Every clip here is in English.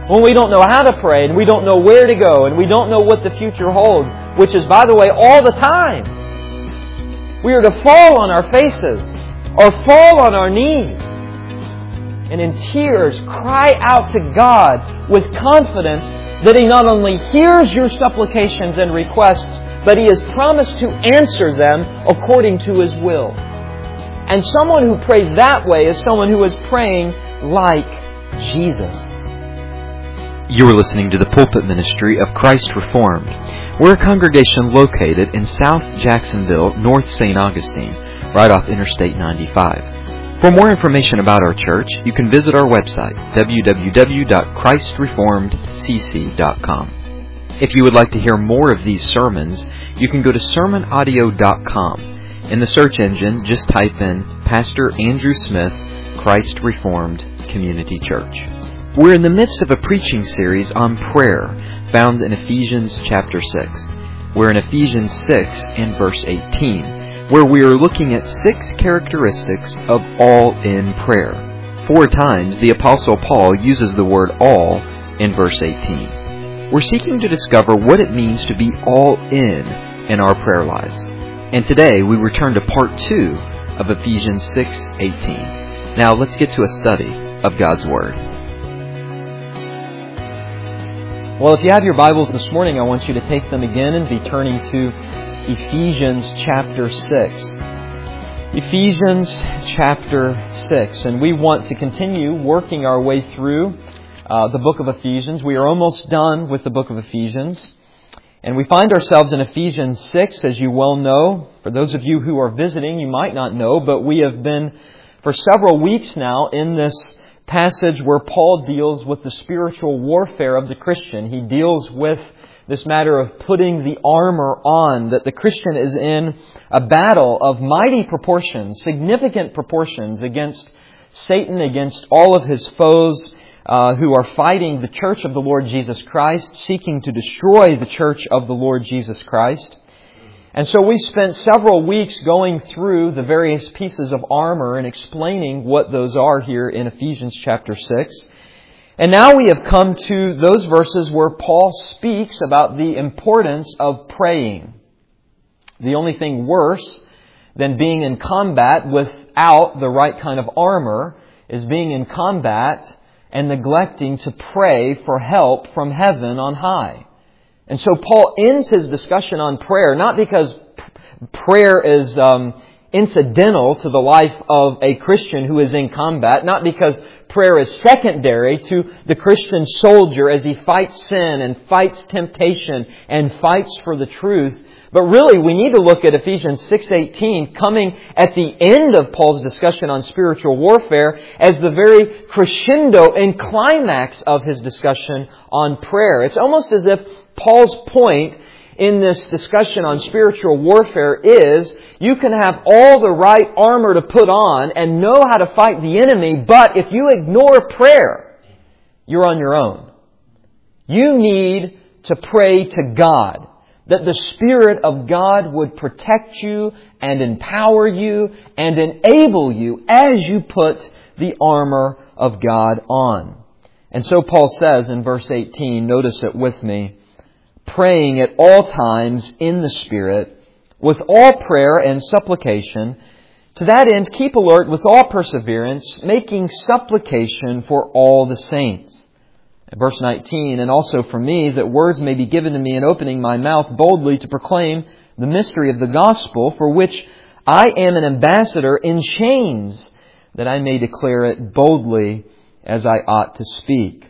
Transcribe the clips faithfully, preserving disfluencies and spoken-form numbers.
when we don't know how to pray, and we don't know where to go, and we don't know what the future holds, which is, by the way, all the time. We are to fall on our faces or fall on our knees and in tears cry out to God with confidence that He not only hears your supplications and requests, but He has promised to answer them according to His will. And someone who prays that way is someone who is praying like Jesus. You are listening to the pulpit ministry of Christ Reformed. We're a congregation located in South Jacksonville, North Saint Augustine, right off Interstate ninety-five. For more information about our church, you can visit our website, w w w dot christ reformed c c dot com. If you would like to hear more of these sermons, you can go to sermon audio dot com. In the search engine, just type in Pastor Andrew Smith, Christ Reformed Community Church. We're in the midst of a preaching series on prayer, found in Ephesians chapter six. We're in Ephesians six and verse eighteen, where we are looking at six characteristics of all-in prayer. Four times the Apostle Paul uses the word all in verse eighteen. We're seeking to discover what it means to be all-in in our prayer lives. And today we return to part two of Ephesians six eighteen. Now let's get to a study of God's Word. Well, if you have your Bibles this morning, I want you to take them again and be turning to Ephesians chapter six. Ephesians chapter six. And we want to continue working our way through uh, the book of Ephesians. We are almost done with the book of Ephesians. And we find ourselves in Ephesians six, as you well know. For those of you who are visiting, you might not know, but we have been for several weeks now in this passage where Paul deals with the spiritual warfare of the Christian. He deals with this matter of putting the armor on, that the Christian is in a battle of mighty proportions, significant proportions against Satan, against all of his foes, Uh, who are fighting the church of the Lord Jesus Christ, seeking to destroy the church of the Lord Jesus Christ. And so we spent several weeks going through the various pieces of armor and explaining what those are here in Ephesians chapter six. And now we have come to those verses where Paul speaks about the importance of praying. The only thing worse than being in combat without the right kind of armor is being in combat and neglecting to pray for help from heaven on high. And so Paul ends his discussion on prayer, not because prayer is um, incidental to the life of a Christian who is in combat, not because prayer is secondary to the Christian soldier as he fights sin and fights temptation and fights for the truth. But really, we need to look at Ephesians six eighteen coming at the end of Paul's discussion on spiritual warfare as the very crescendo and climax of his discussion on prayer. It's almost as if Paul's point in this discussion on spiritual warfare is you can have all the right armor to put on and know how to fight the enemy, but if you ignore prayer, you're on your own. You need to pray to God, that the Spirit of God would protect you and empower you and enable you as you put the armor of God on. And so Paul says in verse eighteen, notice it with me, praying at all times in the Spirit, with all prayer and supplication. To that end, keep alert with all perseverance, making supplication for all the saints. Verse nineteen, and also for me, that words may be given to me in opening my mouth boldly to proclaim the mystery of the gospel, for which I am an ambassador in chains, that I may declare it boldly as I ought to speak.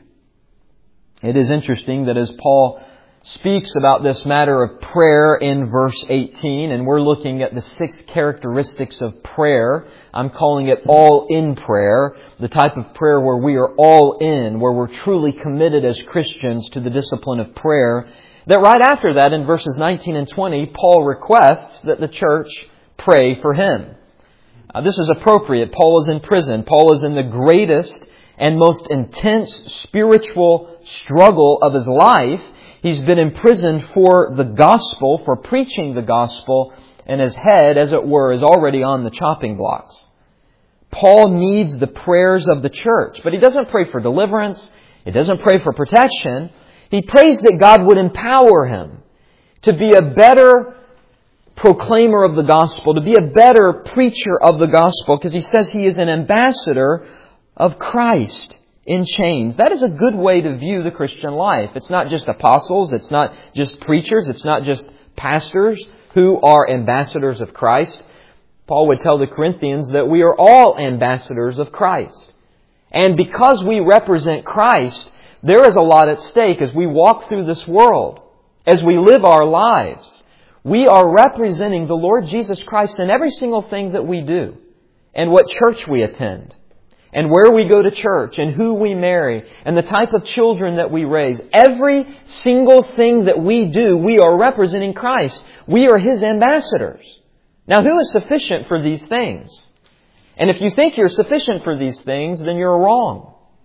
It is interesting that as Paul speaks about this matter of prayer in verse eighteen, and we're looking at the six characteristics of prayer. I'm calling it all in prayer, the type of prayer where we are all in, where we're truly committed as Christians to the discipline of prayer. That right after that, in verses nineteen and twenty, Paul requests that the church pray for him. Uh, this is appropriate. Paul is in prison. Paul is in the greatest and most intense spiritual struggle of his life. He's been imprisoned for the gospel, for preaching the gospel, and his head, as it were, is already on the chopping blocks. Paul needs the prayers of the church, but he doesn't pray for deliverance. He doesn't pray for protection. He prays that God would empower him to be a better proclaimer of the gospel, to be a better preacher of the gospel, because he says he is an ambassador of Christ in chains. That is a good way to view the Christian life. It's not just apostles, it's not just preachers, it's not just pastors who are ambassadors of Christ. Paul would tell the Corinthians that we are all ambassadors of Christ. And because we represent Christ, there is a lot at stake as we walk through this world, as we live our lives. We are representing the Lord Jesus Christ in every single thing that we do, and what church we attend, and where we go to church, and who we marry, and the type of children that we raise. Every single thing that we do, we are representing Christ. We are His ambassadors. Now, who is sufficient for these things? And if you think you're sufficient for these things, then you're wrong.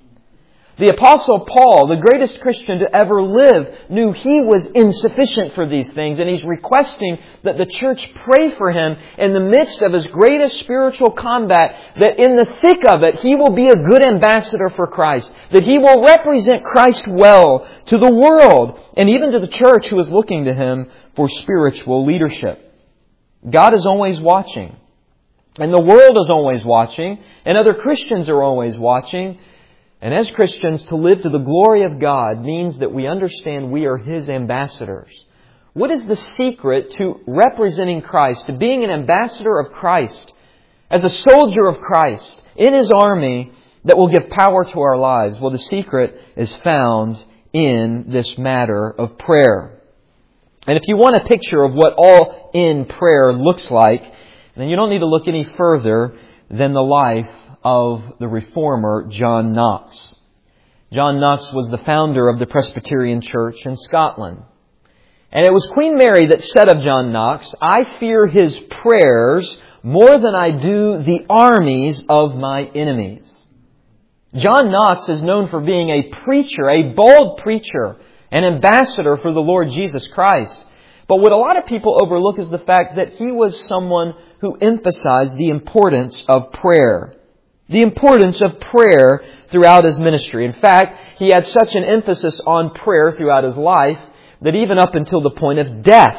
The Apostle Paul, the greatest Christian to ever live, knew he was insufficient for these things, and he's requesting that the church pray for him in the midst of his greatest spiritual combat, that in the thick of it, he will be a good ambassador for Christ, that he will represent Christ well to the world, and even to the church who is looking to him for spiritual leadership. God is always watching, and the world is always watching, and other Christians are always watching. And as Christians, to live to the glory of God means that we understand we are His ambassadors. What is the secret to representing Christ, to being an ambassador of Christ, as a soldier of Christ in His army that will give power to our lives? Well, the secret is found in this matter of prayer. And if you want a picture of what all in prayer looks like, then you don't need to look any further than the life of the reformer John Knox. John Knox was the founder of the Presbyterian Church in Scotland. And it was Queen Mary that said of John Knox, "I fear his prayers more than I do the armies of my enemies." John Knox is known for being a preacher, a bold preacher, an ambassador for the Lord Jesus Christ. But what a lot of people overlook is the fact that he was someone who emphasized the importance of prayer. The importance of prayer throughout his ministry. In fact, he had such an emphasis on prayer throughout his life that even up until the point of death,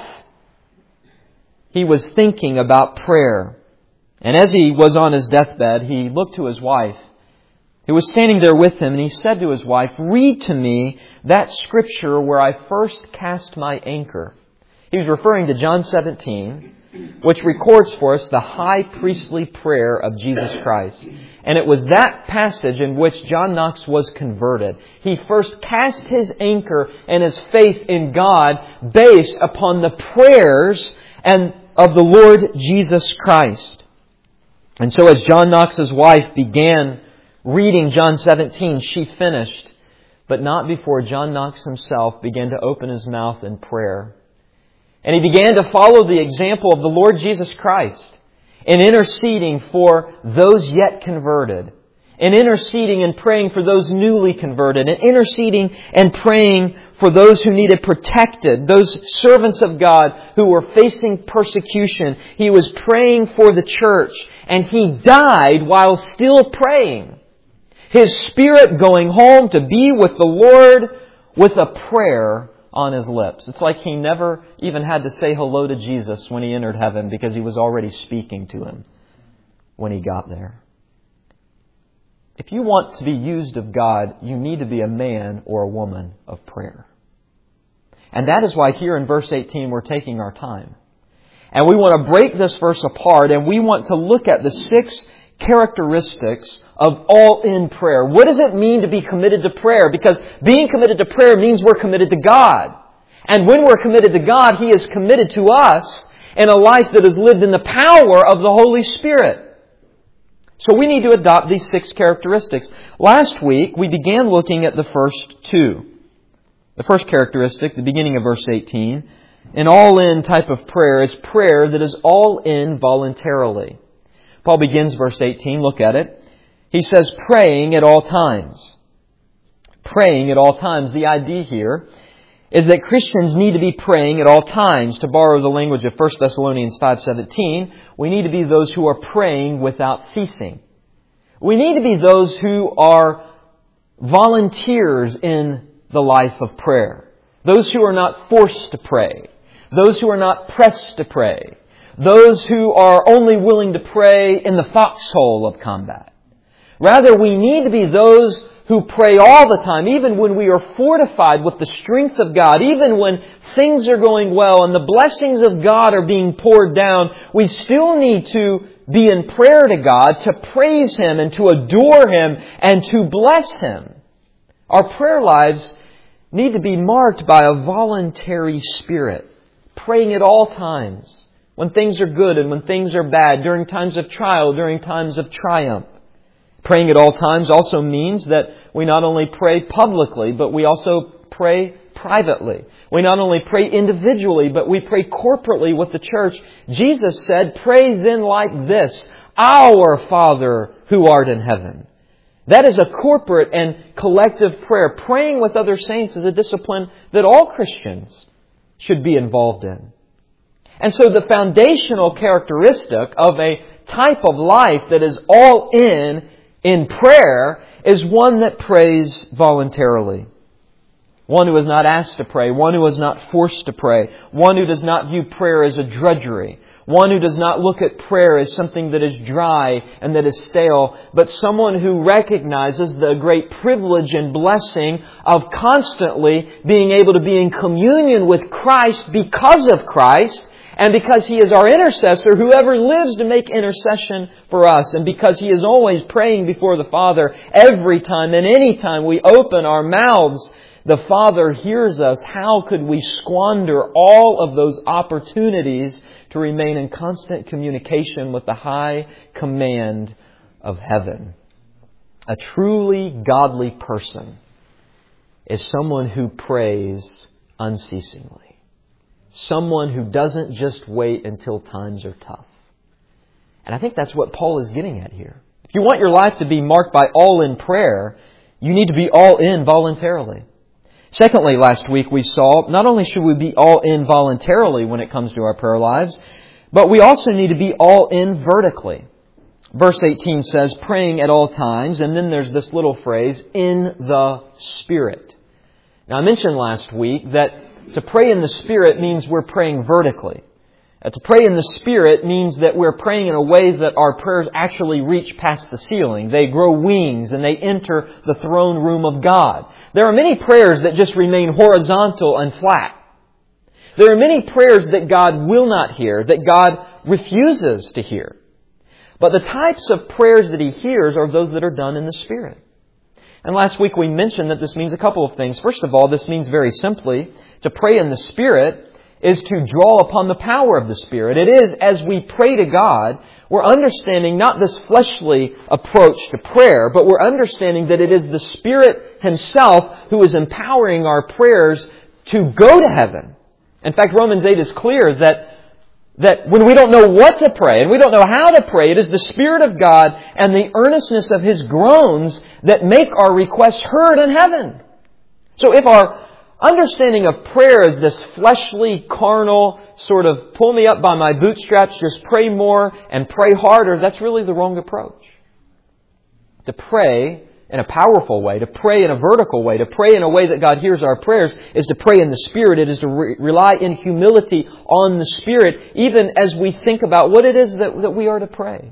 he was thinking about prayer. And as he was on his deathbed, he looked to his wife, who was standing there with him, and he said to his wife, "Read to me that scripture where I first cast my anchor." He was referring to John seventeen, which records for us the high priestly prayer of Jesus Christ. And it was that passage in which John Knox was converted. He first cast his anchor and his faith in God based upon the prayers and of the Lord Jesus Christ. And so as John Knox's wife began reading John seventeen, she finished, but not before John Knox himself began to open his mouth in prayer. And he began to follow the example of the Lord Jesus Christ in interceding for those yet converted, in interceding and praying for those newly converted, and interceding and praying for those who needed protected, those servants of God who were facing persecution. He was praying for the church, and he died while still praying. His spirit going home to be with the Lord with a prayer on his lips. It's like he never even had to say hello to Jesus when he entered heaven, because he was already speaking to him when he got there. If you want to be used of God, you need to be a man or a woman of prayer. And that is why here in verse eighteen we're taking our time. And we want to break this verse apart, and we want to look at the six characteristics of all-in prayer. What does it mean to be committed to prayer? Because being committed to prayer means we're committed to God. And when we're committed to God, He is committed to us in a life that is lived in the power of the Holy Spirit. So we need to adopt these six characteristics. Last week, we began looking at the first two. The first characteristic, the beginning of verse eighteen, an all-in type of prayer is prayer that is all-in voluntarily. Paul begins verse eighteen, look at it. He says, praying at all times. Praying at all times. The idea here is that Christians need to be praying at all times. To borrow the language of First Thessalonians five seventeen, we need to be those who are praying without ceasing. We need to be those who are volunteers in the life of prayer. Those who are not forced to pray. Those who are not pressed to pray. Those who are only willing to pray in the foxhole of combat. Rather, we need to be those who pray all the time, even when we are fortified with the strength of God, even when things are going well and the blessings of God are being poured down. We still need to be in prayer to God, to praise Him and to adore Him and to bless Him. Our prayer lives need to be marked by a voluntary spirit, praying at all times, when things are good and when things are bad, during times of trial, during times of triumph. Praying at all times also means that we not only pray publicly, but we also pray privately. We not only pray individually, but we pray corporately with the church. Jesus said, "Pray then like this, Our Father who art in heaven." That is a corporate and collective prayer. Praying with other saints is a discipline that all Christians should be involved in. And so the foundational characteristic of a type of life that is all in in prayer is one that prays voluntarily. One who is not asked to pray. One who is not forced to pray. One who does not view prayer as a drudgery. One who does not look at prayer as something that is dry and that is stale, but someone who recognizes the great privilege and blessing of constantly being able to be in communion with Christ because of Christ, and because He is our intercessor, whoever lives to make intercession for us. And because He is always praying before the Father every time and any time we open our mouths, the Father hears us. How could we squander all of those opportunities to remain in constant communication with the high command of heaven? A truly godly person is someone who prays unceasingly. Someone who doesn't just wait until times are tough. And I think that's what Paul is getting at here. If you want your life to be marked by all in prayer, you need to be all in voluntarily. Secondly, last week we saw, not only should we be all in voluntarily when it comes to our prayer lives, but we also need to be all in vertically. Verse eighteen says, praying at all times, and then there's this little phrase, in the Spirit. Now I mentioned last week that to pray in the Spirit means we're praying vertically. Uh, to pray in the Spirit means that we're praying in a way that our prayers actually reach past the ceiling. They grow wings and they enter the throne room of God. There are many prayers that just remain horizontal and flat. There are many prayers that God will not hear, that God refuses to hear. But the types of prayers that He hears are those that are done in the Spirit. And last week we mentioned that this means a couple of things. First of all, this means very simply, to pray in the Spirit is to draw upon the power of the Spirit. It is, as we pray to God, we're understanding not this fleshly approach to prayer, but we're understanding that it is the Spirit Himself who is empowering our prayers to go to heaven. In fact, Romans eight is clear that That when we don't know what to pray and we don't know how to pray, it is the Spirit of God and the earnestness of His groans that make our requests heard in heaven. So if our understanding of prayer is this fleshly, carnal, sort of pull me up by my bootstraps, just pray more and pray harder, that's really the wrong approach. To pray in a powerful way, to pray in a vertical way, to pray in a way that God hears our prayers, is to pray in the Spirit. It is to re- rely in humility on the Spirit, even as we think about what it is that, that we are to pray.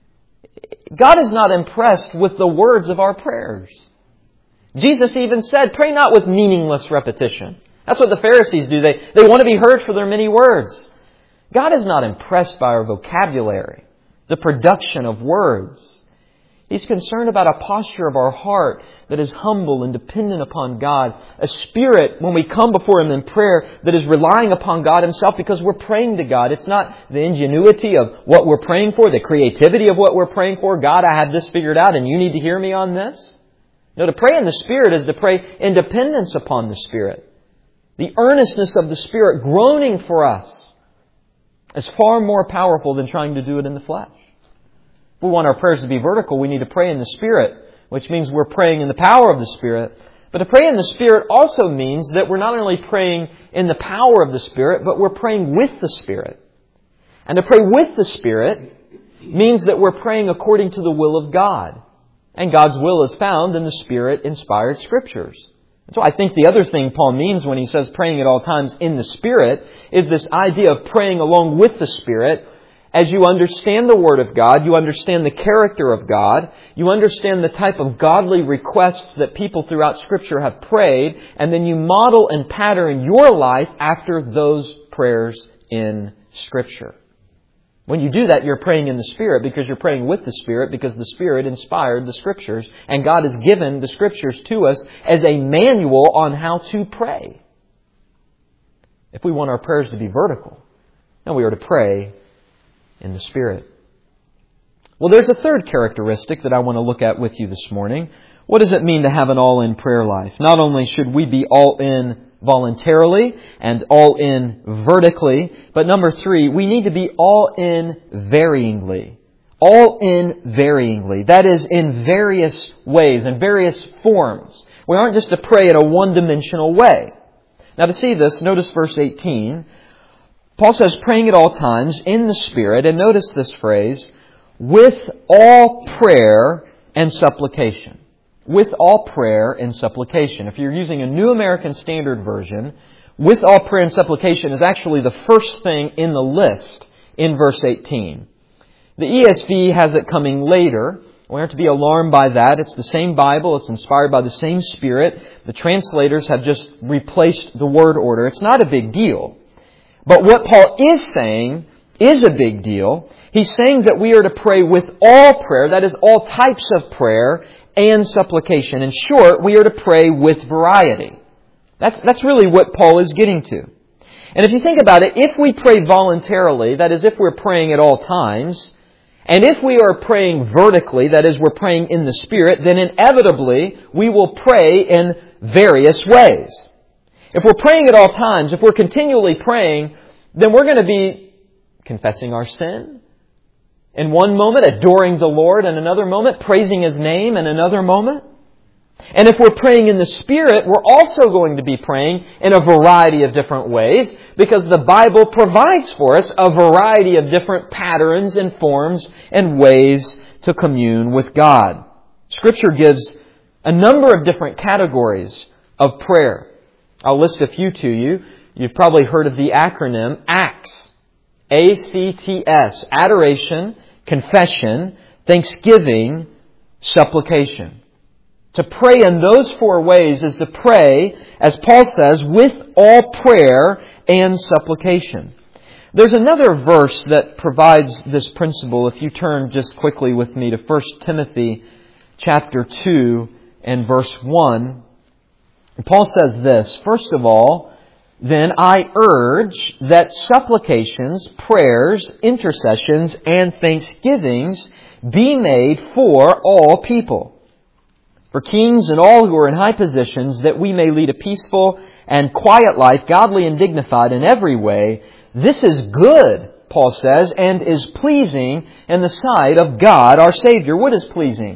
God is not impressed with the words of our prayers. Jesus even said, pray not with meaningless repetition. That's what the Pharisees do. They, they want to be heard for their many words. God is not impressed by our vocabulary, the production of words. He's concerned about a posture of our heart that is humble and dependent upon God. A spirit, when we come before Him in prayer, that is relying upon God Himself because we're praying to God. It's not the ingenuity of what we're praying for, the creativity of what we're praying for. God, I have this figured out and you need to hear me on this. No, to pray in the Spirit is to pray in dependence upon the Spirit. The earnestness of the Spirit groaning for us is far more powerful than trying to do it in the flesh. If we want our prayers to be vertical, we need to pray in the Spirit, which means we're praying in the power of the Spirit. But to pray in the Spirit also means that we're not only praying in the power of the Spirit, but we're praying with the Spirit. And to pray with the Spirit means that we're praying according to the will of God. And God's will is found in the Spirit-inspired Scriptures. So I think the other thing Paul means when he says praying at all times in the Spirit is this idea of praying along with the Spirit. As you understand the Word of God, you understand the character of God, you understand the type of godly requests that people throughout Scripture have prayed, and then you model and pattern your life after those prayers in Scripture. When you do that, you're praying in the Spirit because you're praying with the Spirit because the Spirit inspired the Scriptures, and God has given the Scriptures to us as a manual on how to pray. If we want our prayers to be vertical, then we are to pray in the Spirit. Well, there's a third characteristic that I want to look at with you this morning. What does it mean to have an all-in prayer life? Not only should we be all-in voluntarily and all-in vertically, but number three, we need to be all-in varyingly. All-in varyingly. That is, in various ways, in various forms. We aren't just to pray in a one-dimensional way. Now to see this, notice verse eighteen. Paul says, praying at all times in the Spirit, and notice this phrase, with all prayer and supplication. With all prayer and supplication. If you're using a New American Standard Version, with all prayer and supplication is actually the first thing in the list in verse eighteen. The E S V has it coming later. We aren't to be alarmed by that. It's the same Bible. It's inspired by the same Spirit. The translators have just replaced the word order. It's not a big deal. But what Paul is saying is a big deal. He's saying that we are to pray with all prayer, that is, all types of prayer and supplication. In short, we are to pray with variety. That's, that's really what Paul is getting to. And if you think about it, if we pray voluntarily, that is, if we're praying at all times, and if we are praying vertically, that is, we're praying in the Spirit, then inevitably we will pray in various ways. If we're praying at all times, if we're continually praying, then we're going to be confessing our sin in one moment, adoring the Lord in another moment, praising His name in another moment. And if we're praying in the Spirit, we're also going to be praying in a variety of different ways because the Bible provides for us a variety of different patterns and forms and ways to commune with God. Scripture gives a number of different categories of prayer. I'll list a few to you. You've probably heard of the acronym ACTS. A C T S. Adoration, confession, thanksgiving, supplication. To pray in those four ways is to pray, as Paul says, with all prayer and supplication. There's another verse that provides this principle. If you turn just quickly with me to First Timothy chapter two and verse one. Paul says this, first of all, then I urge that supplications, prayers, intercessions, and thanksgivings be made for all people, for kings and all who are in high positions, that we may lead a peaceful and quiet life, godly and dignified in every way. This is good, Paul says, and is pleasing in the sight of God our Savior. What is pleasing?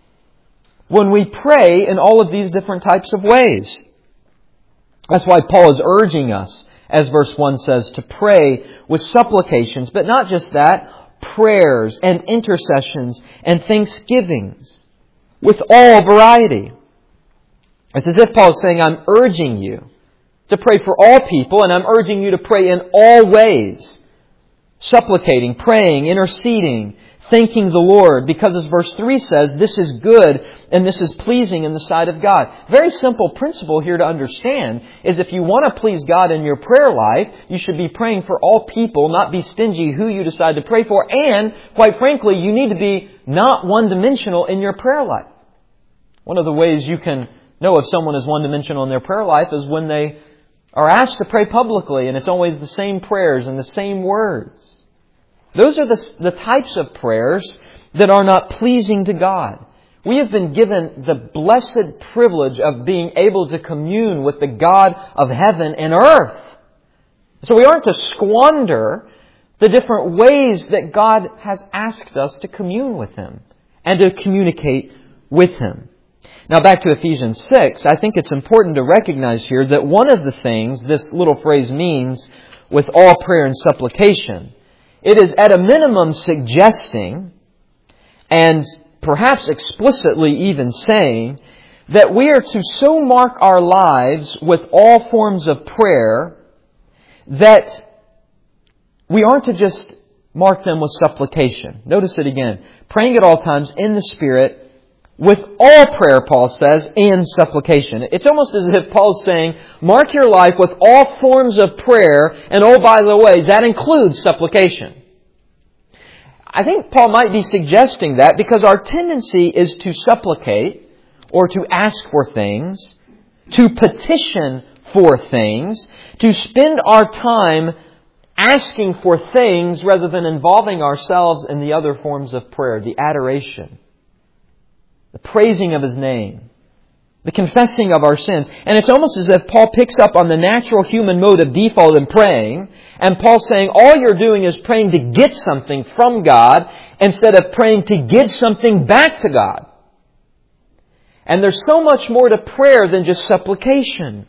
When we pray in all of these different types of ways. That's why Paul is urging us, as verse one says, to pray with supplications, but not just that, prayers and intercessions and thanksgivings with all variety. It's as if Paul is saying, I'm urging you to pray for all people, and I'm urging you to pray in all ways. Supplicating, praying, interceding, thanking the Lord, because as verse three says, this is good and this is pleasing in the sight of God. Very simple principle here to understand is if you want to please God in your prayer life, you should be praying for all people, not be stingy who you decide to pray for, and, quite frankly, you need to be not one-dimensional in your prayer life. One of the ways you can know if someone is one-dimensional in their prayer life is when they are asked to pray publicly and it's always the same prayers and the same words. Those are the, the types of prayers that are not pleasing to God. We have been given the blessed privilege of being able to commune with the God of heaven and earth. So we aren't to squander the different ways that God has asked us to commune with Him and to communicate with Him. Now back to Ephesians six, I think it's important to recognize here that one of the things this little phrase means with all prayer and supplication, it is at a minimum suggesting and perhaps explicitly even saying that we are to so mark our lives with all forms of prayer that we aren't to just mark them with supplication. Notice it again. Praying at all times in the Spirit, with all prayer, Paul says, and supplication. It's almost as if Paul's saying, mark your life with all forms of prayer, and oh, by the way, that includes supplication. I think Paul might be suggesting that because our tendency is to supplicate, or to ask for things, to petition for things, to spend our time asking for things rather than involving ourselves in the other forms of prayer, the adoration, the praising of His name, the confessing of our sins. And it's almost as if Paul picks up on the natural human mode of default in praying, and Paul's saying all you're doing is praying to get something from God instead of praying to give something back to God. And there's so much more to prayer than just supplication.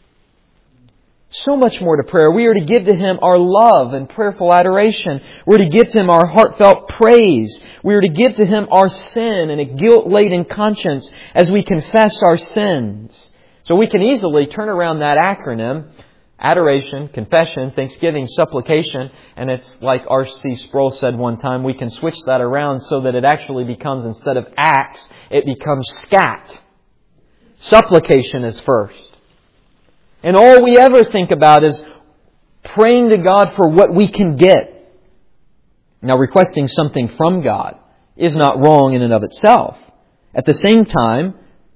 So much more to prayer. We are to give to Him our love and prayerful adoration. We're to give to Him our heartfelt praise. We are to give to Him our sin and a guilt-laden conscience as we confess our sins. So we can easily turn around that acronym, adoration, confession, thanksgiving, supplication, and it's like R C Sproul said one time, we can switch that around so that it actually becomes, instead of acts, it becomes scat. Supplication is first. And all we ever think about is praying to God for what we can get. Now, requesting something from God is not wrong in and of itself. At the same time,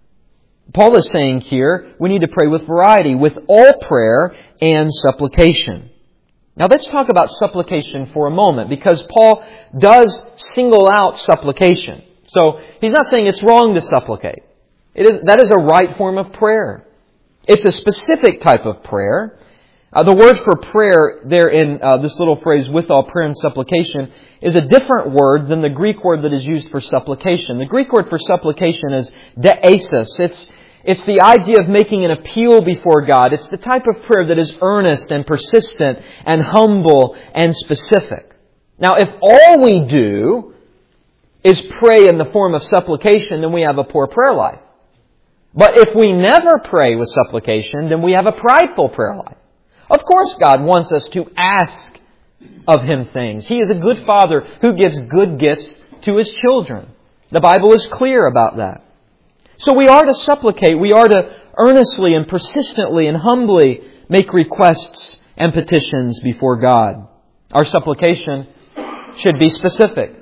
Paul is saying here, we need to pray with variety, with all prayer and supplication. Now, let's talk about supplication for a moment, because Paul does single out supplication. So, he's not saying it's wrong to supplicate. It is, that is a right form of prayer. It's a specific type of prayer. Uh, the word for prayer there in uh, this little phrase, with all prayer and supplication, is a different word than the Greek word that is used for supplication. The Greek word for supplication is deesis. It's, it's the idea of making an appeal before God. It's the type of prayer that is earnest and persistent and humble and specific. Now, if all we do is pray in the form of supplication, then we have a poor prayer life. But if we never pray with supplication, then we have a prideful prayer life. Of course, God wants us to ask of Him things. He is a good Father who gives good gifts to His children. The Bible is clear about that. So we are to supplicate. We are to earnestly and persistently and humbly make requests and petitions before God. Our supplication should be specific.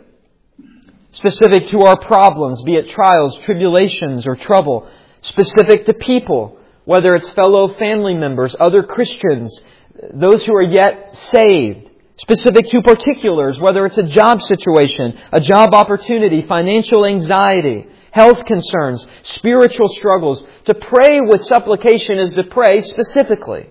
Specific to our problems, be it trials, tribulations, or trouble. Specific to people, whether it's fellow family members, other Christians, those who are yet saved. Specific to particulars, whether it's a job situation, a job opportunity, financial anxiety, health concerns, spiritual struggles. To pray with supplication is to pray specifically.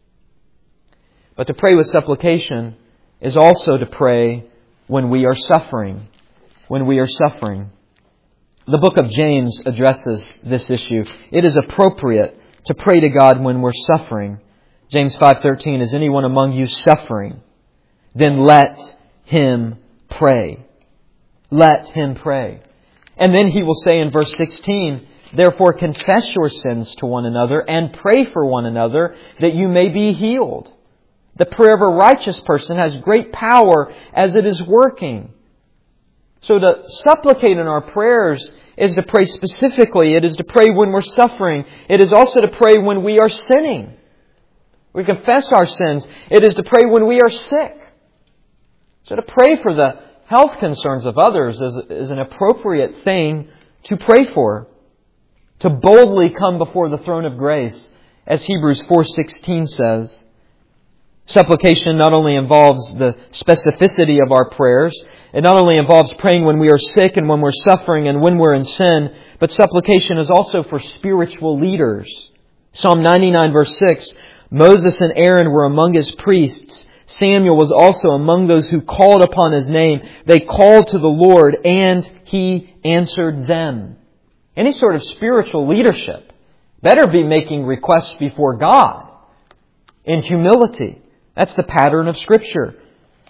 But to pray with supplication is also to pray when we are suffering. When we are suffering. The book of James addresses this issue. It is appropriate to pray to God when we're suffering. James five thirteen, is anyone among you suffering? Then let him pray. Let him pray. And then he will say in verse sixteen, therefore confess your sins to one another and pray for one another that you may be healed. The prayer of a righteous person has great power as it is working. So to supplicate in our prayers is to pray specifically. It is to pray when we're suffering. It is also to pray when we are sinning. We confess our sins. It is to pray when we are sick. So to pray for the health concerns of others is, is an appropriate thing to pray for. To boldly come before the throne of grace, as Hebrews four sixteen says. Supplication not only involves the specificity of our prayers, it not only involves praying when we are sick and when we're suffering and when we're in sin, but supplication is also for spiritual leaders. Psalm ninety-nine verse six, Moses and Aaron were among His priests. Samuel was also among those who called upon His name. They called to the Lord and He answered them. Any sort of spiritual leadership better be making requests before God in humility. That's the pattern of Scripture.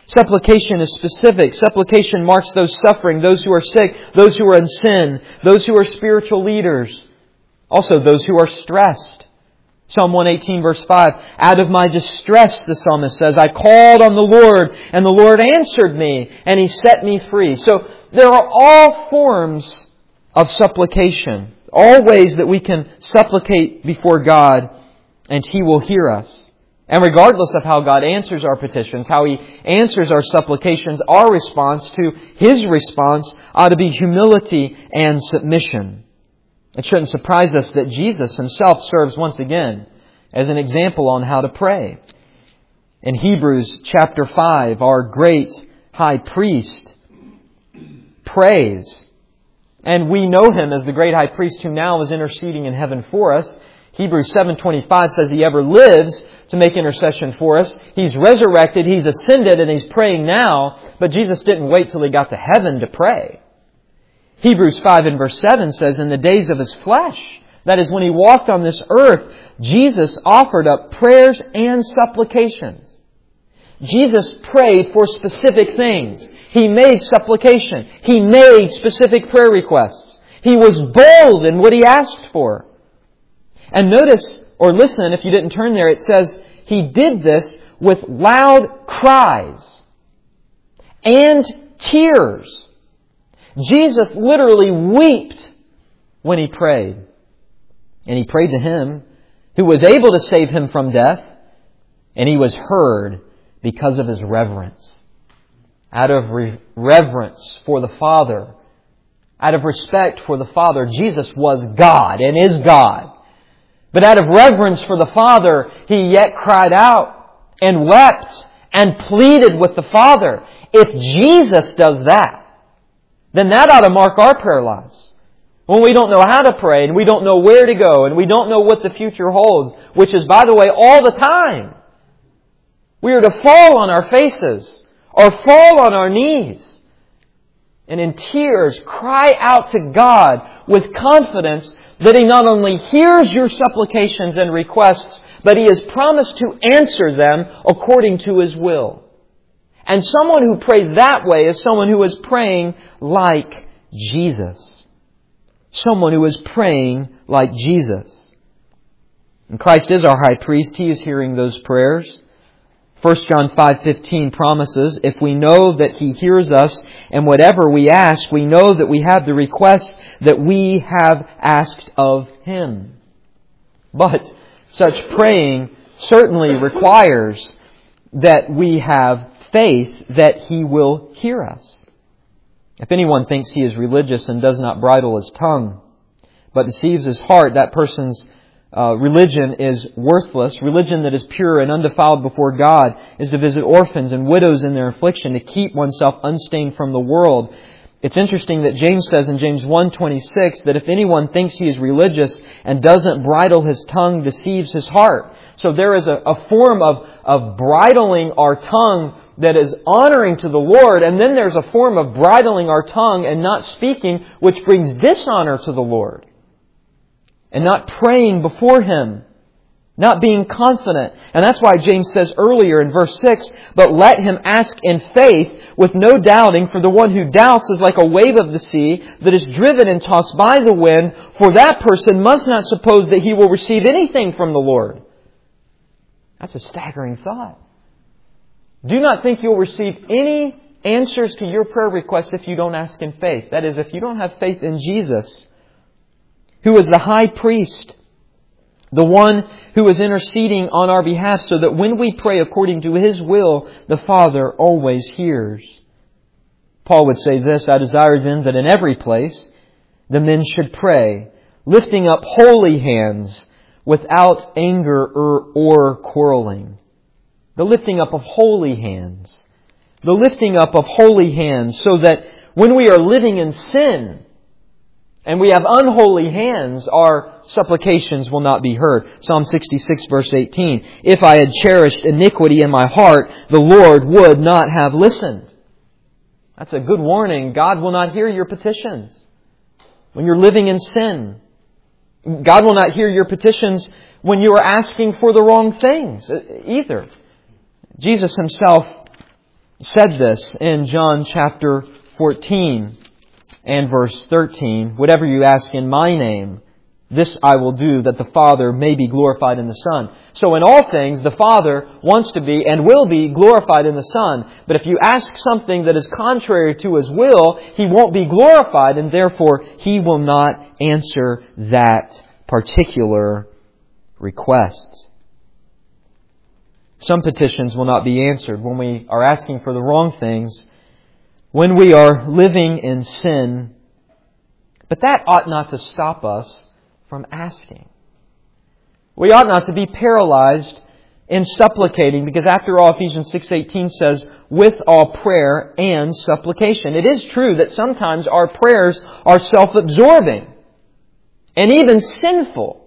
Supplication is specific. Supplication marks those suffering, those who are sick, those who are in sin, those who are spiritual leaders, also those who are stressed. Psalm one eighteen verse five, out of my distress, the psalmist says, I called on the Lord, and the Lord answered me, and He set me free. So there are all forms of supplication, all ways that we can supplicate before God, and He will hear us. And regardless of how God answers our petitions, how He answers our supplications, our response to His response ought to be humility and submission. It shouldn't surprise us that Jesus Himself serves once again as an example on how to pray. In Hebrews chapter five, our great high priest prays. And we know Him as the great high priest who now is interceding in heaven for us. Hebrews seven twenty-five says He ever lives to make intercession for us. He's resurrected, He's ascended, and He's praying now. But Jesus didn't wait till He got to heaven to pray. Hebrews five and verse seven says, in the days of His flesh, that is when He walked on this earth, Jesus offered up prayers and supplications. Jesus prayed for specific things. He made supplication. He made specific prayer requests. He was bold in what He asked for. And notice, or listen, if you didn't turn there, it says He did this with loud cries and tears. Jesus literally wept when He prayed. And He prayed to Him who was able to save Him from death, and He was heard because of His reverence. Out of re- reverence for the Father, out of respect for the Father, Jesus was God and is God. But out of reverence for the Father, He yet cried out and wept and pleaded with the Father. If Jesus does that, then that ought to mark our prayer lives. When we don't know how to pray, and we don't know where to go, and we don't know what the future holds, which is, by the way, all the time. We are to fall on our faces, or fall on our knees, and in tears cry out to God with confidence that He not only hears your supplications and requests, but He has promised to answer them according to His will. And someone who prays that way is someone who is praying like Jesus. Someone who is praying like Jesus. And Christ is our high priest. He is hearing those prayers. First John five fifteen promises, if we know that He hears us, and whatever we ask, we know that we have the request that we have asked of Him. But such praying certainly requires that we have faith that He will hear us. If anyone thinks he is religious and does not bridle his tongue, but deceives his heart, that person's Uh, religion is worthless. Religion that is pure and undefiled before God is to visit orphans and widows in their affliction, to keep oneself unstained from the world. It's interesting that James says in James one twenty-six that if anyone thinks he is religious and doesn't bridle his tongue, deceives his heart. So there is a, a form of, of bridling our tongue that is honoring to the Lord, and then there's a form of bridling our tongue and not speaking, which brings dishonor to the Lord. And not praying before Him. Not being confident. And that's why James says earlier in verse six, but let him ask in faith with no doubting, for the one who doubts is like a wave of the sea that is driven and tossed by the wind. For that person must not suppose that he will receive anything from the Lord. That's a staggering thought. Do not think you'll receive any answers to your prayer requests if you don't ask in faith. That is, if you don't have faith in Jesus, who is the high priest, the one who is interceding on our behalf, so that when we pray according to His will, the Father always hears. Paul would say this, I desire then that in every place the men should pray, lifting up holy hands without anger or, or quarreling. The lifting up of holy hands. The lifting up of holy hands, so that when we are living in sin, and we have unholy hands, our supplications will not be heard. Psalm sixty-six verse eighteen. If I had cherished iniquity in my heart, the Lord would not have listened. That's a good warning. God will not hear your petitions when you're living in sin. God will not hear your petitions when you are asking for the wrong things either. Jesus Himself said this in John chapter fourteen and verse thirteen. Whatever you ask in my name, this I will do, that the Father may be glorified in the Son. So in all things, the Father wants to be and will be glorified in the Son. But if you ask something that is contrary to His will, He won't be glorified, and therefore He will not answer that particular request. Some petitions will not be answered when we are asking for the wrong things, when we are living in sin. But that ought not to stop us from asking. We ought not to be paralyzed in supplicating, because after all, Ephesians six eighteen says, with all prayer and supplication. It is true that sometimes our prayers are self-absorbing and even sinful.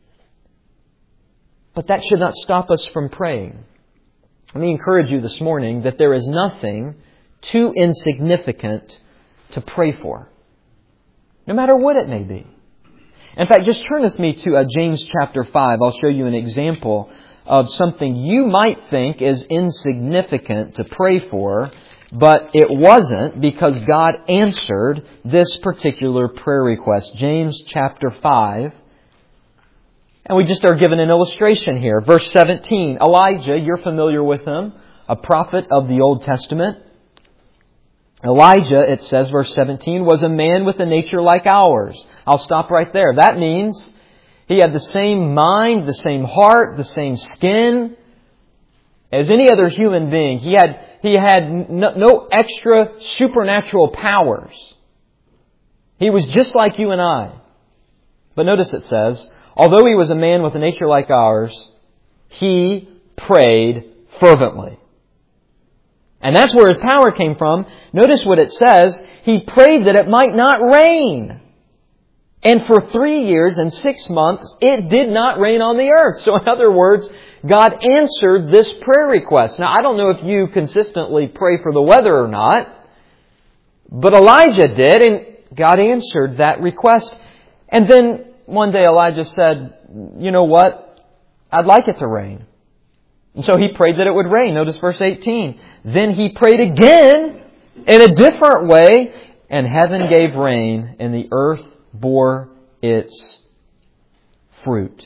But that should not stop us from praying. Let me encourage you this morning that there is nothing too insignificant to pray for, no matter what it may be. In fact, just turn with me to uh, James chapter five. I'll show you an example of something you might think is insignificant to pray for, but it wasn't, because God answered this particular prayer request. James chapter five. And we just are given an illustration here. Verse seventeen. Elijah, you're familiar with him, a prophet of the Old Testament. Elijah, it says, verse seventeen, was a man with a nature like ours. I'll stop right there. That means he had the same mind, the same heart, the same skin as any other human being. He had, he had no, no extra supernatural powers. He was just like you and I. But notice it says, although he was a man with a nature like ours, he prayed fervently. And that's where his power came from. Notice what it says. He prayed that it might not rain. And for three years and six months, it did not rain on the earth. So in other words, God answered this prayer request. Now, I don't know if you consistently pray for the weather or not, but Elijah did, and God answered that request. And then one day Elijah said, you know what? I'd like it to rain. And so he prayed that it would rain. Notice verse eighteen. Then he prayed again in a different way, and heaven gave rain, and the earth bore its fruit.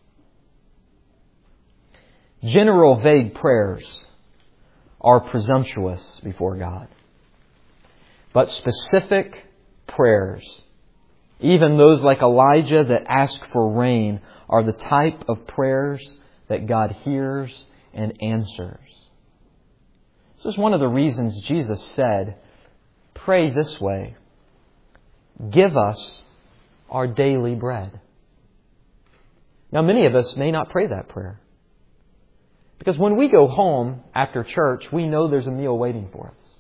General vague prayers are presumptuous before God. But specific prayers, even those like Elijah that ask for rain, are the type of prayers that God hears and answers. This is one of the reasons Jesus said, pray this way: give us our daily bread. Now, many of us may not pray that prayer, because when we go home after church, we know there's a meal waiting for us.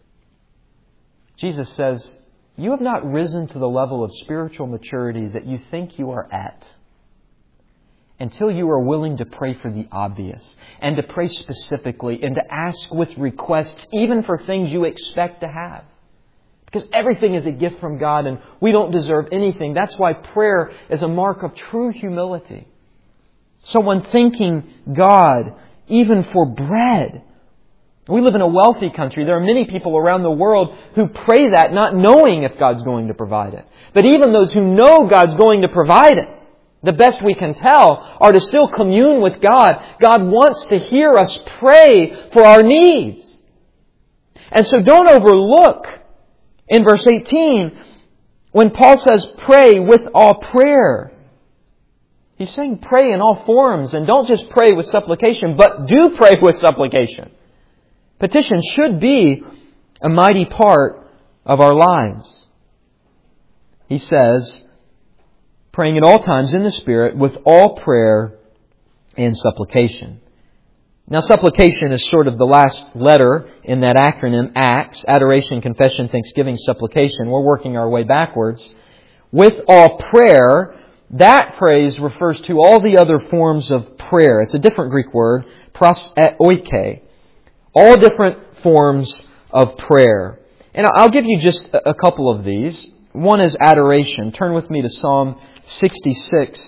Jesus says, you have not risen to the level of spiritual maturity that you think you are at until you are willing to pray for the obvious, and to pray specifically, and to ask with requests, even for things you expect to have. Because everything is a gift from God, and we don't deserve anything. That's why prayer is a mark of true humility. Someone thanking God even for bread. We live in a wealthy country. There are many people around the world who pray that not knowing if God's going to provide it. But even those who know God's going to provide it, the best we can tell are to still commune with God. God wants to hear us pray for our needs. And so don't overlook in verse eighteen when Paul says pray with all prayer. He's saying pray in all forms, and don't just pray with supplication, but do pray with supplication. Petition should be a mighty part of our lives. He says, praying at all times in the Spirit with all prayer and supplication. Now, supplication is sort of the last letter in that acronym, ACTS, Adoration, Confession, Thanksgiving, Supplication. We're working our way backwards. With all prayer, that phrase refers to all the other forms of prayer. It's a different Greek word, prosoike. All different forms of prayer. And I'll give you just a couple of these. One is adoration. Turn with me to Psalm sixty-six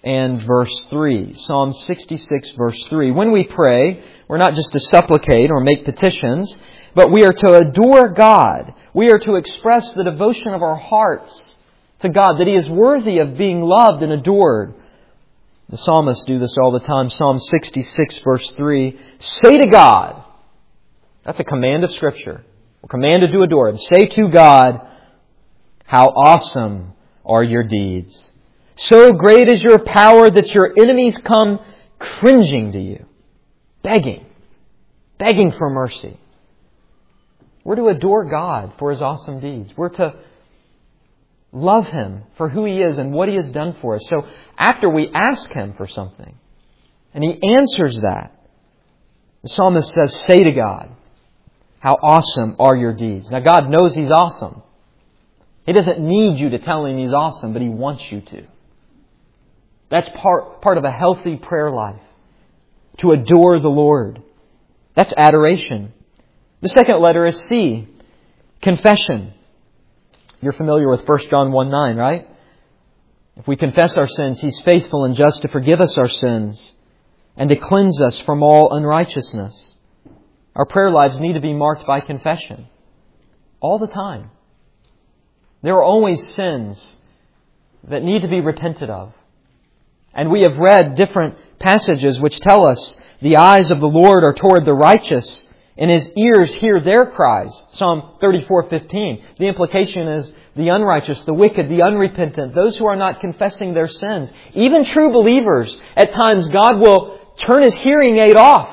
and verse three. Psalm sixty-six, verse three. When we pray, we're not just to supplicate or make petitions, but we are to adore God. We are to express the devotion of our hearts to God, that He is worthy of being loved and adored. The psalmists do this all the time. Psalm sixty-six, verse three. Say to God. That's a command of Scripture. We're commanded to adore Him. Say to God, how awesome are your deeds. So great is your power that your enemies come cringing to you. Begging. Begging for mercy. We're to adore God for His awesome deeds. We're to love Him for who He is and what He has done for us. So after we ask Him for something, and He answers that, the psalmist says, say to God, how awesome are your deeds. Now God knows He's awesome. He doesn't need you to tell Him He's awesome, but He wants you to. That's part, part of a healthy prayer life. To adore the Lord. That's adoration. The second letter is C. Confession. You're familiar with First John one nine, right? If we confess our sins, He's faithful and just to forgive us our sins and to cleanse us from all unrighteousness. Our prayer lives need to be marked by confession. All the time. There are always sins that need to be repented of. And we have read different passages which tell us the eyes of the Lord are toward the righteous and His ears hear their cries. Psalm thirty-four fifteen. The implication is the unrighteous, the wicked, the unrepentant, those who are not confessing their sins. Even true believers, at times God will turn His hearing aid off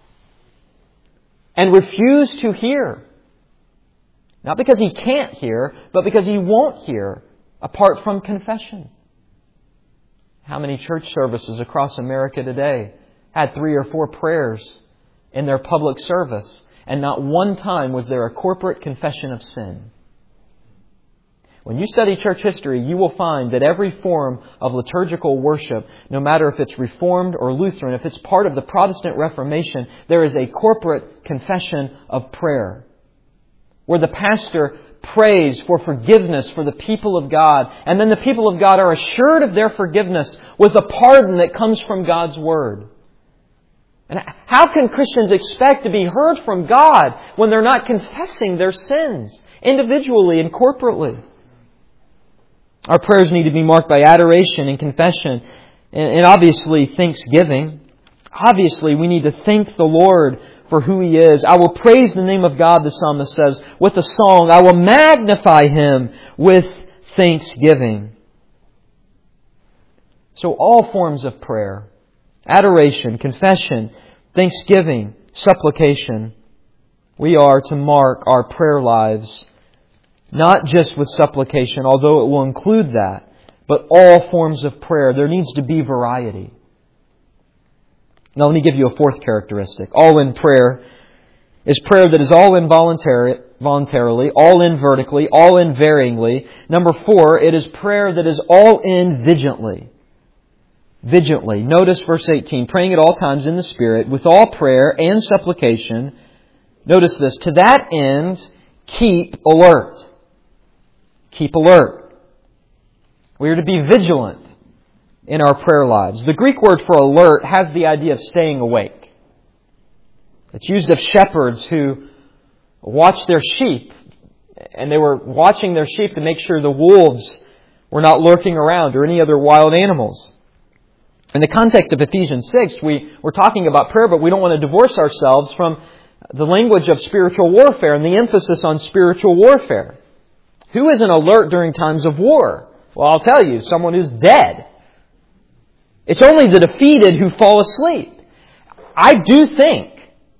and refuse to hear. Not because He can't hear, but because He won't hear apart from confession. How many church services across America today had three or four prayers in their public service, and not one time was there a corporate confession of sin? When you study church history, you will find that every form of liturgical worship, no matter if it's Reformed or Lutheran, if it's part of the Protestant Reformation, there is a corporate confession of prayer, where the pastor prays for forgiveness for the people of God. And then the people of God are assured of their forgiveness with a pardon that comes from God's Word. And how can Christians expect to be heard from God when they're not confessing their sins individually and corporately? Our prayers need to be marked by adoration and confession and obviously thanksgiving. Obviously, we need to thank the Lord for who He is. I will praise the name of God, the psalmist says, with a song. I will magnify Him with thanksgiving. So all forms of prayer, adoration, confession, thanksgiving, supplication, we are to mark our prayer lives not just with supplication, although it will include that, but all forms of prayer. There needs to be variety. Now let me give you a fourth characteristic. All in prayer is prayer that is all in voluntary, voluntarily, all in vertically, all in varyingly. Number four, it is prayer that is all in vigilantly. Vigilantly. Notice verse eighteen, praying at all times in the Spirit, with all prayer and supplication. Notice this, to that end, keep alert. Keep alert. We are to be vigilant in our prayer lives. The Greek word for alert has the idea of staying awake. It's used of shepherds who watch their sheep, and they were watching their sheep to make sure the wolves were not lurking around or any other wild animals. In the context of Ephesians six, we, we're talking about prayer, but we don't want to divorce ourselves from the language of spiritual warfare and the emphasis on spiritual warfare. Who isn't alert during times of war? Well, I'll tell you, someone who's dead. It's only the defeated who fall asleep. I do think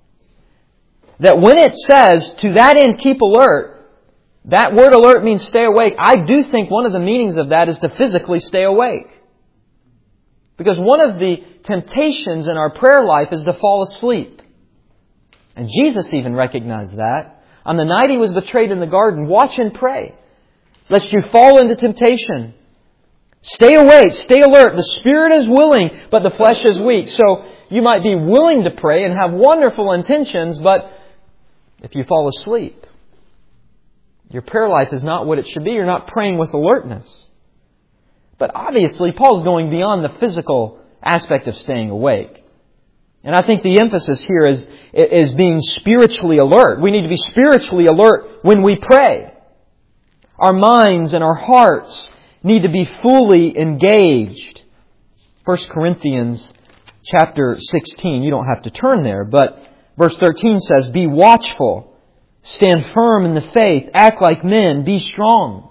that when it says, to that end keep alert, that word alert means stay awake. I do think one of the meanings of that is to physically stay awake. Because one of the temptations in our prayer life is to fall asleep. And Jesus even recognized that. On the night He was betrayed in the garden, watch and pray, lest you fall into temptation. Stay awake, stay alert. The spirit is willing, but the flesh is weak. So you might be willing to pray and have wonderful intentions, but if you fall asleep, your prayer life is not what it should be. You're not praying with alertness. But obviously, Paul's going beyond the physical aspect of staying awake. And I think the emphasis here is, is being spiritually alert. We need to be spiritually alert when we pray. Our minds and our hearts need to be fully engaged. First Corinthians chapter sixteen, you don't have to turn there, but verse thirteen says, "Be watchful, stand firm in the faith, act like men, be strong."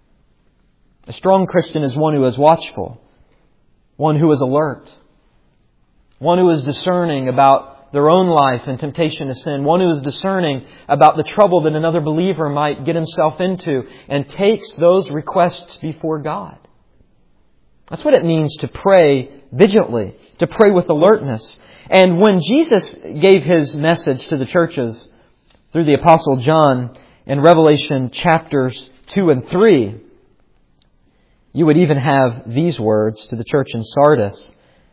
A strong Christian is one who is watchful, one who is alert, one who is discerning about their own life and temptation to sin, one who is discerning about the trouble that another believer might get himself into and takes those requests before God. That's what it means to pray vigilantly, to pray with alertness. And when Jesus gave His message to the churches through the Apostle John in Revelation chapters two and three, you would even have these words to the church in Sardis.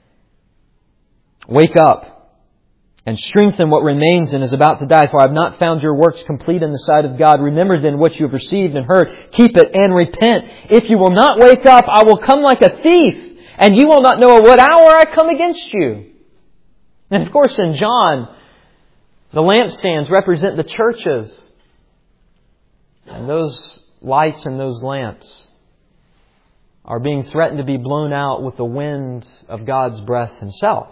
"Wake up and strengthen what remains and is about to die, for I have not found your works complete in the sight of God. Remember then what you have received and heard. Keep it and repent. If you will not wake up, I will come like a thief, and you will not know at what hour I come against you." And of course in John, the lampstands represent the churches. And those lights and those lamps are being threatened to be blown out with the wind of God's breath Himself.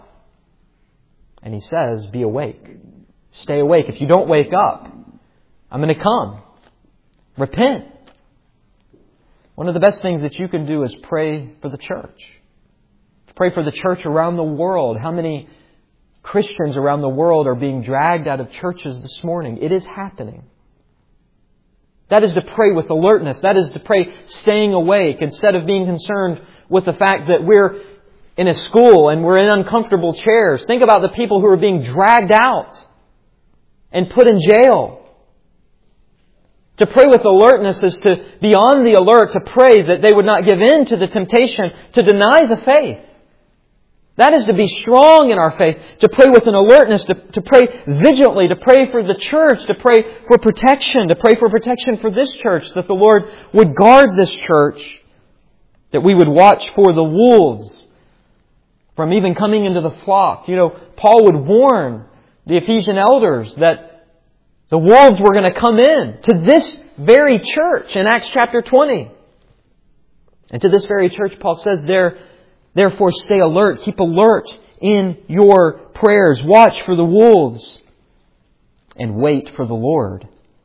And He says, be awake. Stay awake. If you don't wake up, I'm going to come. Repent. One of the best things that you can do is pray for the church. Pray for the church around the world. How many Christians around the world are being dragged out of churches this morning? It is happening. That is to pray with alertness. That is to pray staying awake instead of being concerned with the fact that we're in a school and we're in uncomfortable chairs. Think about the people who are being dragged out and put in jail. To pray with alertness is to be on the alert, to pray that they would not give in to the temptation to deny the faith. That is to be strong in our faith, to pray with an alertness, to, to pray vigilantly, to pray for the church, to pray for protection, to pray for protection for this church, that the Lord would guard this church, that we would watch for the wolves from even coming into the flock. You know, Paul would warn the Ephesian elders that the wolves were going to come in to this very church in Acts chapter twenty. And to this very church, Paul says there, therefore stay alert, keep alert in your prayers, watch for the wolves, and wait for the Lord.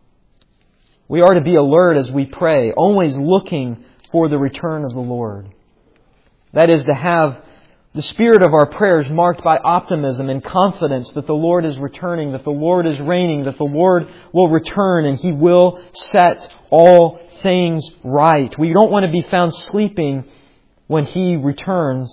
We are to be alert as we pray, always looking for the return of the Lord. That is to have the spirit of our prayers marked by optimism and confidence that the Lord is returning, that the Lord is reigning, that the Lord will return and He will set all things right. We don't want to be found sleeping when He returns.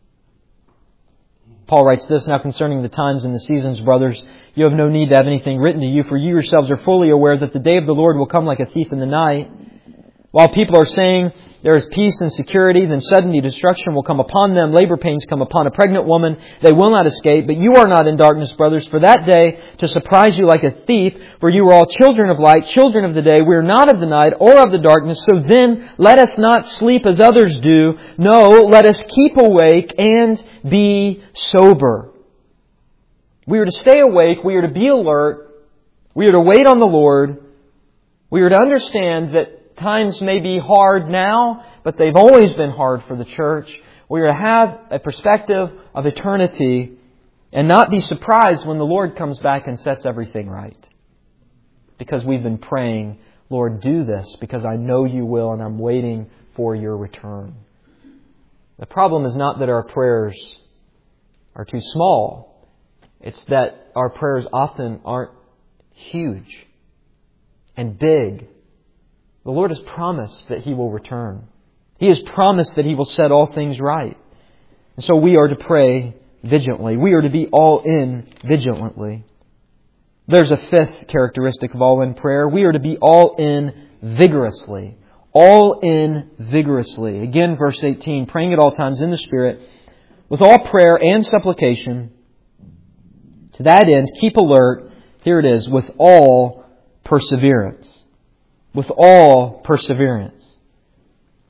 Paul writes this, "Now concerning the times and the seasons, brothers, you have no need to have anything written to you, for you yourselves are fully aware that the day of the Lord will come like a thief in the night. While people are saying there is peace and security, then suddenly destruction will come upon them. Labor pains come upon a pregnant woman. They will not escape. But you are not in darkness, brothers, for that day to surprise you like a thief. For you are all children of light, children of the day. We are not of the night or of the darkness. So then let us not sleep as others do. No, let us keep awake and be sober." We are to stay awake. We are to be alert. We are to wait on the Lord. We are to understand that times may be hard now, but they've always been hard for the church. We are to have a perspective of eternity and not be surprised when the Lord comes back and sets everything right. Because we've been praying, "Lord, do this because I know You will and I'm waiting for Your return." The problem is not that our prayers are too small. It's that our prayers often aren't huge and big. The Lord has promised that He will return. He has promised that He will set all things right. And so we are to pray vigilantly. We are to be all in vigilantly. There's a fifth characteristic of all in prayer. We are to be all in vigorously. All in vigorously. Again, verse eighteen, praying at all times in the Spirit, with all prayer and supplication. To that end, keep alert. Here it is, with all perseverance. With all perseverance.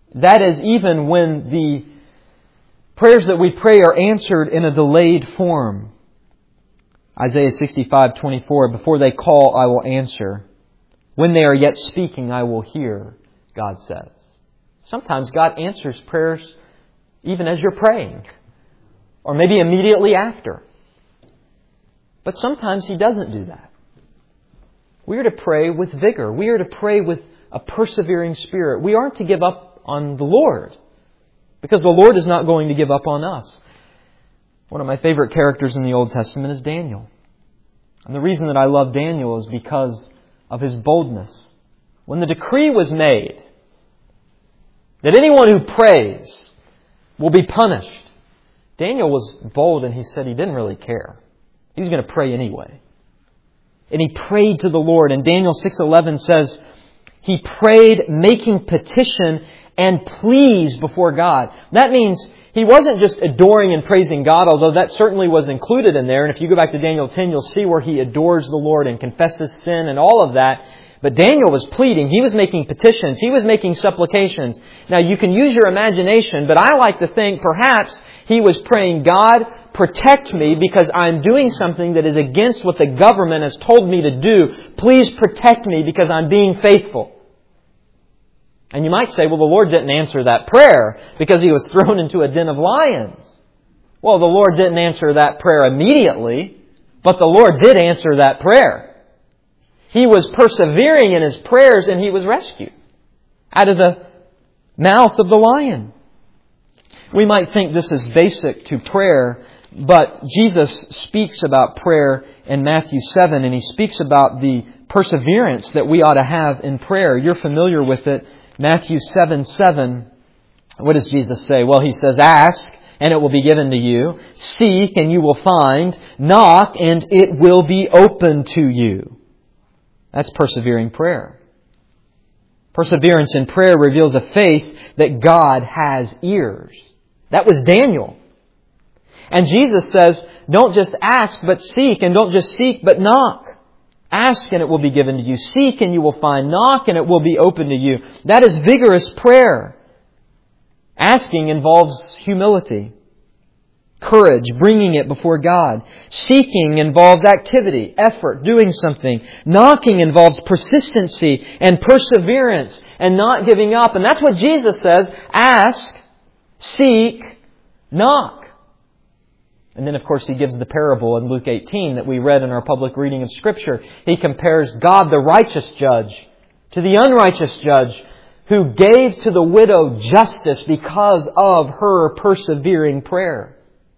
That is, even when the prayers that we pray are answered in a delayed form. Isaiah sixty-five twenty-four, before they call, I will answer. When they are yet speaking, I will hear, God says. Sometimes God answers prayers even as you're praying, or maybe immediately after. But sometimes He doesn't do that. We are to pray with vigor. We are to pray with a persevering spirit. We aren't to give up on the Lord, because the Lord is not going to give up on us. One of my favorite characters in the Old Testament is Daniel. And the reason that I love Daniel is because of his boldness. When the decree was made that anyone who prays will be punished, Daniel was bold and he said he didn't really care. He was going to pray anyway. And he prayed to the Lord. And Daniel six eleven says, he prayed making petition and pleas before God. That means he wasn't just adoring and praising God, although that certainly was included in there. And if you go back to Daniel ten, you'll see where he adores the Lord and confesses sin and all of that. But Daniel was pleading. He was making petitions. He was making supplications. Now, you can use your imagination, but I like to think perhaps he was praying, God, protect me because I'm doing something that is against what the government has told me to do. Please protect me because I'm being faithful. And you might say, well, the Lord didn't answer that prayer because he was thrown into a den of lions. Well, the Lord didn't answer that prayer immediately, but the Lord did answer that prayer. He was persevering in his prayers and he was rescued out of the mouth of the lion. We might think this is basic to prayer, but Jesus speaks about prayer in Matthew seven, and He speaks about the perseverance that we ought to have in prayer. You're familiar with it. Matthew seven seven. What does Jesus say? Well, He says, ask and it will be given to you. Seek and you will find. Knock and it will be open to you. That's persevering prayer. Perseverance in prayer reveals a faith that God has ears. That was Daniel. And Jesus says, don't just ask but seek, and don't just seek but knock. Ask and it will be given to you. Seek and you will find. Knock and it will be open to you. That is vigorous prayer. Asking involves humility, courage, bringing it before God. Seeking involves activity, effort, doing something. Knocking involves persistency and perseverance and not giving up. And that's what Jesus says. Ask, seek, knock. And then, of course, He gives the parable in Luke eighteen that we read in our public reading of Scripture. He compares God, the righteous judge, to the unrighteous judge who gave to the widow justice because of her persevering prayer.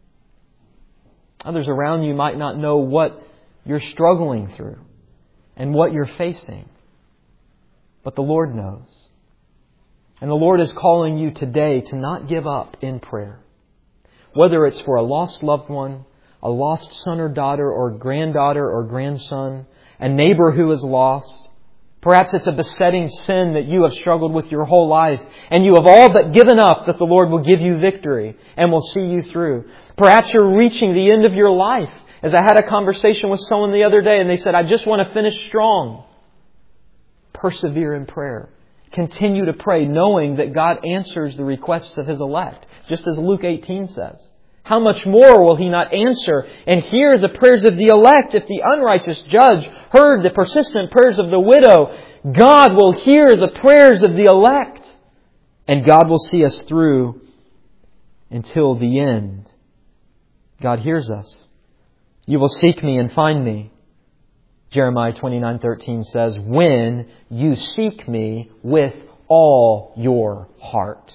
Others around you might not know what you're struggling through and what you're facing, but the Lord knows. And the Lord is calling you today to not give up in prayer. Whether it's for a lost loved one, a lost son or daughter or granddaughter or grandson, a neighbor who is lost. Perhaps it's a besetting sin that you have struggled with your whole life and you have all but given up that the Lord will give you victory and will see you through. Perhaps you're reaching the end of your life. As I had a conversation with someone the other day and they said, I just want to finish strong. Persevere in prayer. Continue to pray knowing that God answers the requests of His elect. Just as Luke eighteen says. How much more will He not answer and hear the prayers of the elect? If the unrighteous judge heard the persistent prayers of the widow, God will hear the prayers of the elect. And God will see us through until the end. God hears us. You will seek me and find me. Jeremiah twenty-nine thirteen says, when you seek me with all your heart.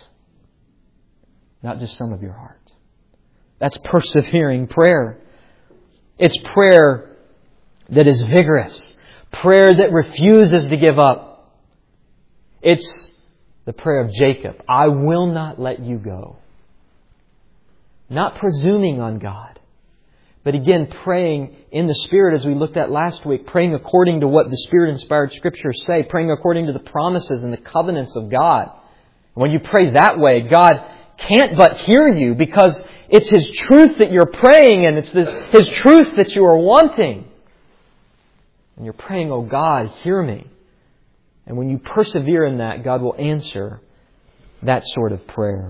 Not just some of your heart. That's persevering prayer. It's prayer that is vigorous. Prayer that refuses to give up. It's the prayer of Jacob. I will not let you go. Not presuming on God. But again, praying in the Spirit as we looked at last week. Praying according to what the Spirit-inspired Scriptures say. Praying according to the promises and the covenants of God. When you pray that way, God can't but hear you because it's His truth that you're praying and it's this, His truth that you are wanting. And you're praying, oh God, hear me. And when you persevere in that, God will answer that sort of prayer.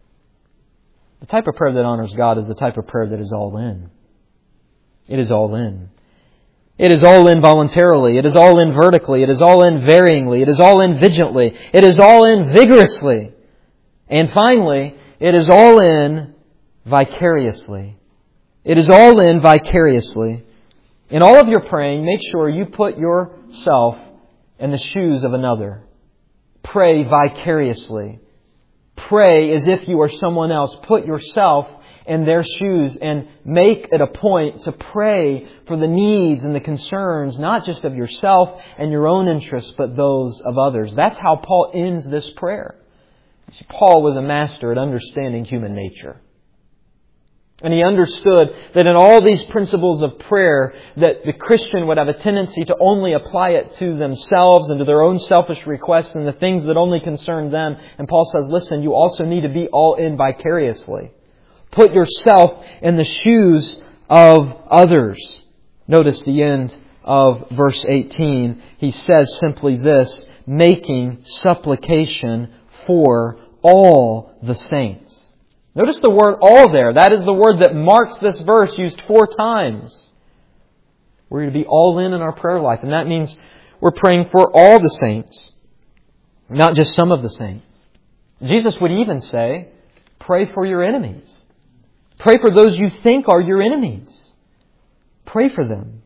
The type of prayer that honors God is the type of prayer that is all in. It is all in. It is all in voluntarily. It is all in vertically. It is all in varyingly. It is all in vigilantly. It is all in vigorously. And finally, it is all in vicariously. It is all in vicariously. In all of your praying, make sure you put yourself in the shoes of another. Pray vicariously. Pray as if you are someone else. Put yourself in their shoes and make it a point to pray for the needs and the concerns, not just of yourself and your own interests, but those of others. That's how Paul ends this prayer. See, Paul was a master at understanding human nature. And he understood that in all these principles of prayer, that the Christian would have a tendency to only apply it to themselves and to their own selfish requests and the things that only concern them. And Paul says, listen, you also need to be all in vicariously. Put yourself in the shoes of others. Notice the end of verse eighteen. He says simply this, making supplication for all the saints. Notice the word all there. That is the word that marks this verse, used four times. We're to be all in in our prayer life. And that means we're praying for all the saints, not just some of the saints. Jesus would even say, pray for your enemies. Pray for those you think are your enemies. Pray for them.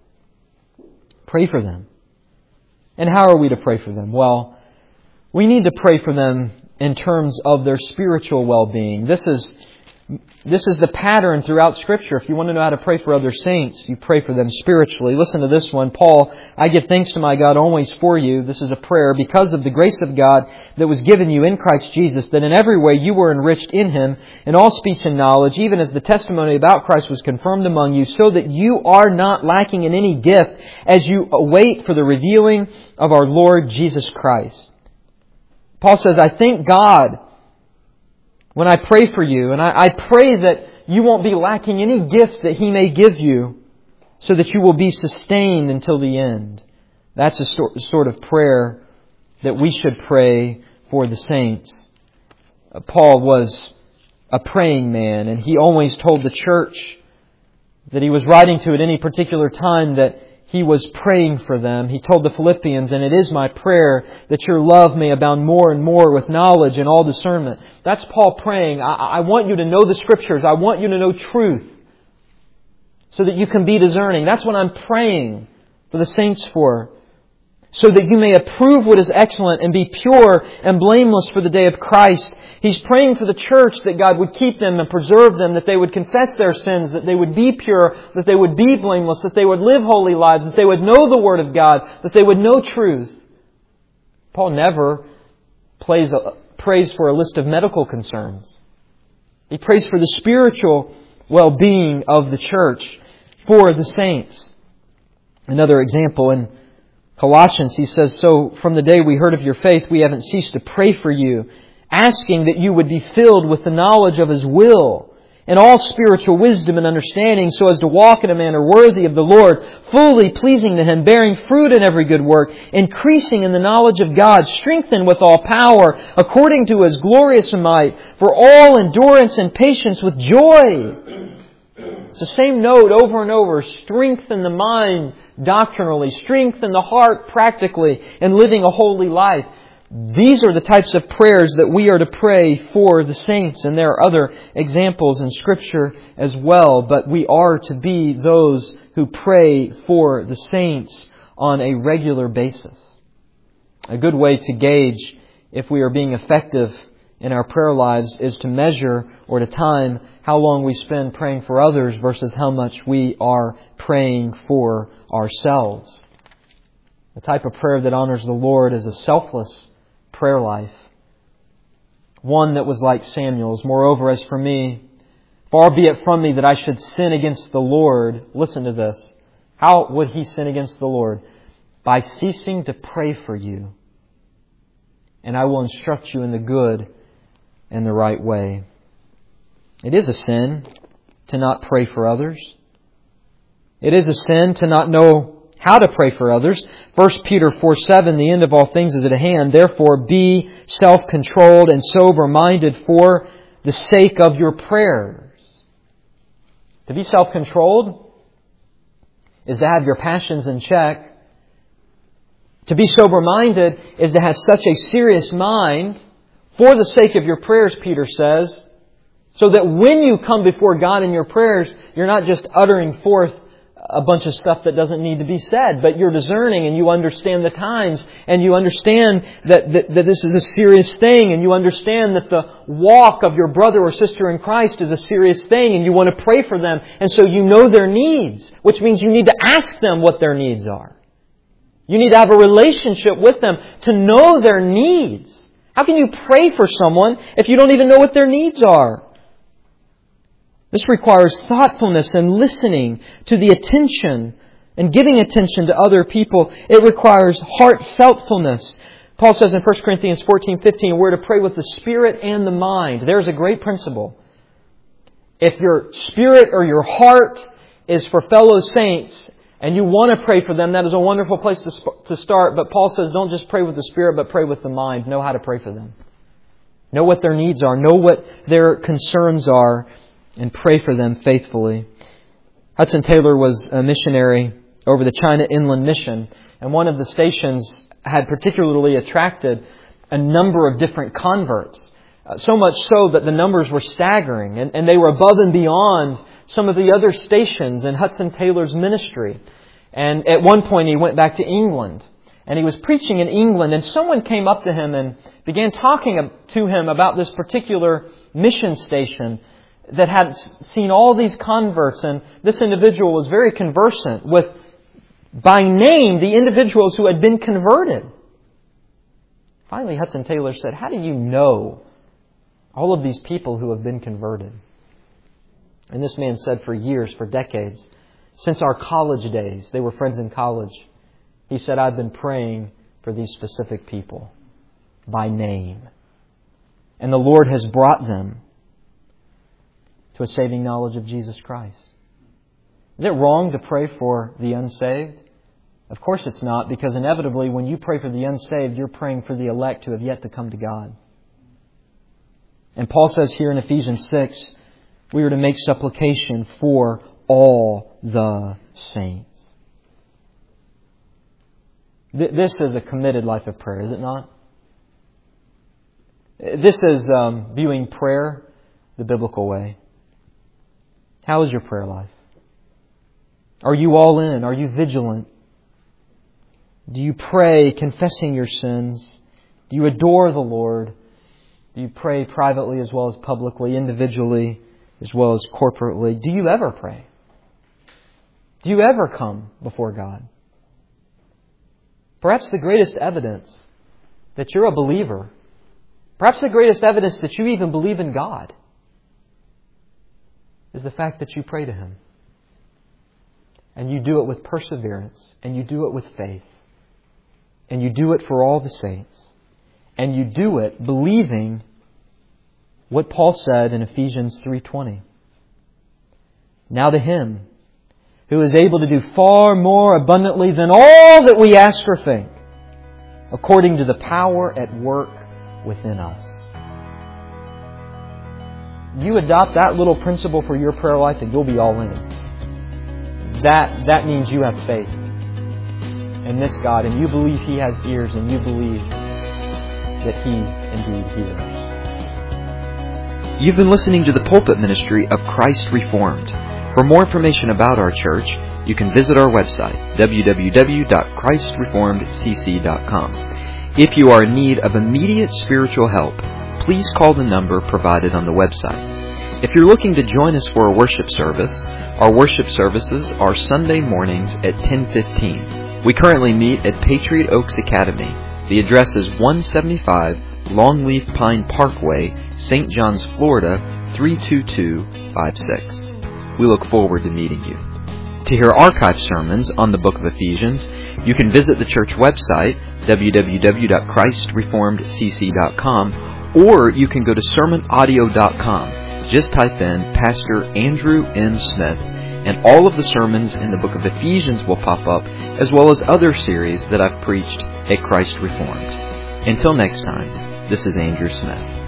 Pray for them. And how are we to pray for them? Well, we need to pray for them in terms of their spiritual well-being. This is this is the pattern throughout Scripture. If you want to know how to pray for other saints, you pray for them spiritually. Listen to this one. Paul, I give thanks to my God always for you. This is a prayer because of the grace of God that was given you in Christ Jesus, that in every way you were enriched in Him, in all speech and knowledge, even as the testimony about Christ was confirmed among you, so that you are not lacking in any gift as you await for the revealing of our Lord Jesus Christ. Paul says, I thank God when I pray for you, and I, I pray that you won't be lacking any gifts that He may give you, so that you will be sustained until the end. That's a sort of prayer that we should pray for the saints. Paul was a praying man, and he always told the church that he was writing to at any particular time that he was praying for them. He told the Philippians, and it is my prayer that your love may abound more and more with knowledge and all discernment. That's Paul praying. I, I want you to know the Scriptures. I want you to know truth so that you can be discerning. That's what I'm praying for the saints for. So that you may approve what is excellent and be pure and blameless for the day of Christ. He's praying for the church that God would keep them and preserve them, that they would confess their sins, that they would be pure, that they would be blameless, that they would live holy lives, that they would know the Word of God, that they would know truth. Paul never prays, prays for a list of medical concerns. He prays for the spiritual well-being of the church, for the saints. Another example in Colossians, he says, so from the day we heard of your faith, we haven't ceased to pray for you, asking that you would be filled with the knowledge of His will and all spiritual wisdom and understanding, so as to walk in a manner worthy of the Lord, fully pleasing to Him, bearing fruit in every good work, increasing in the knowledge of God, strengthened with all power, according to His glorious might, for all endurance and patience with joy. It's the same note over and over. Strengthen the mind doctrinally, strengthen the heart practically, in living a holy life. These are the types of prayers that we are to pray for the saints. And there are other examples in Scripture as well. But we are to be those who pray for the saints on a regular basis. A good way to gauge if we are being effective in our prayer lives is to measure or to time how long we spend praying for others versus how much we are praying for ourselves. The type of prayer that honors the Lord is a selfless prayer life. One that was like Samuel's. Moreover, as for me, far be it from me that I should sin against the Lord. Listen to this. How would he sin against the Lord? By ceasing to pray for you. And I will instruct you in the good and the right way. It is a sin to not pray for others. It is a sin to not know how to pray for others. First Peter four seven, the end of all things is at hand. Therefore be self-controlled and sober-minded for the sake of your prayers. To be self-controlled is to have your passions in check. To be sober-minded is to have such a serious mind for the sake of your prayers, Peter says, so that when you come before God in your prayers, you're not just uttering forth a bunch of stuff that doesn't need to be said, but you're discerning and you understand the times and you understand that, that, that this is a serious thing, and you understand that the walk of your brother or sister in Christ is a serious thing, and you want to pray for them, and so you know their needs, which means you need to ask them what their needs are. You need to have a relationship with them to know their needs. How can you pray for someone if you don't even know what their needs are? This requires thoughtfulness and listening to the attention and giving attention to other people. It requires heartfeltfulness. Paul says in First Corinthians fourteen fifteen, we're to pray with the spirit and the mind. There's a great principle. If your spirit or your heart is for fellow saints and you want to pray for them, that is a wonderful place to, sp- to start. But Paul says don't just pray with the spirit, but pray with the mind. Know how to pray for them. Know what their needs are. Know what their concerns are. And pray for them faithfully. Hudson Taylor was a missionary over the China Inland Mission. And one of the stations had particularly attracted a number of different converts. Uh, so much so that the numbers were staggering. And, and they were above and beyond some of the other stations in Hudson Taylor's ministry. And at one point he went back to England. And he was preaching in England. And someone came up to him and began talking to him about this particular mission station that had seen all these converts, and this individual was very conversant with, by name, the individuals who had been converted. Finally, Hudson Taylor said, how do you know all of these people who have been converted? And this man said for years, for decades, since our college days, they were friends in college, he said, I've been praying for these specific people by name. And the Lord has brought them to a saving knowledge of Jesus Christ. Is it wrong to pray for the unsaved? Of course it's not, because inevitably when you pray for the unsaved, you're praying for the elect who have yet to come to God. And Paul says here in Ephesians six, we are to make supplication for all the saints. This is a committed life of prayer, is it not? This is um, viewing prayer the biblical way. How is your prayer life? Are you all in? Are you vigilant? Do you pray confessing your sins? Do you adore the Lord? Do you pray privately as well as publicly, individually as well as corporately? Do you ever pray? Do you ever come before God? Perhaps the greatest evidence that you're a believer, perhaps the greatest evidence that you even believe in God, is the fact that you pray to Him. And you do it with perseverance. And you do it with faith. And you do it for all the saints. And you do it believing what Paul said in Ephesians three twenty. Now to Him who is able to do far more abundantly than all that we ask or think, according to the power at work within us. You adopt that little principle for your prayer life and you'll be all in. That, that means you have faith in this God, and you believe He has ears, and you believe that He indeed hears. You've been listening to the pulpit ministry of Christ Reformed. For more information about our church, you can visit our website, w w w dot christ reformed c c dot com. If you are in need of immediate spiritual help, please call the number provided on the website. If you're looking to join us for a worship service, our worship services are Sunday mornings at ten fifteen. We currently meet at Patriot Oaks Academy. The address is one seventy-five Longleaf Pine Parkway, Saint Johns, Florida, three two two five six. We look forward to meeting you. To hear archive sermons on the book of Ephesians, you can visit the church website, w w w dot christ reformed c c dot com, or you can go to sermon audio dot com. Just type in Pastor Andrew N. Smith and all of the sermons in the book of Ephesians will pop up, as well as other series that I've preached at Christ Reformed. Until next time, this is Andrew Smith.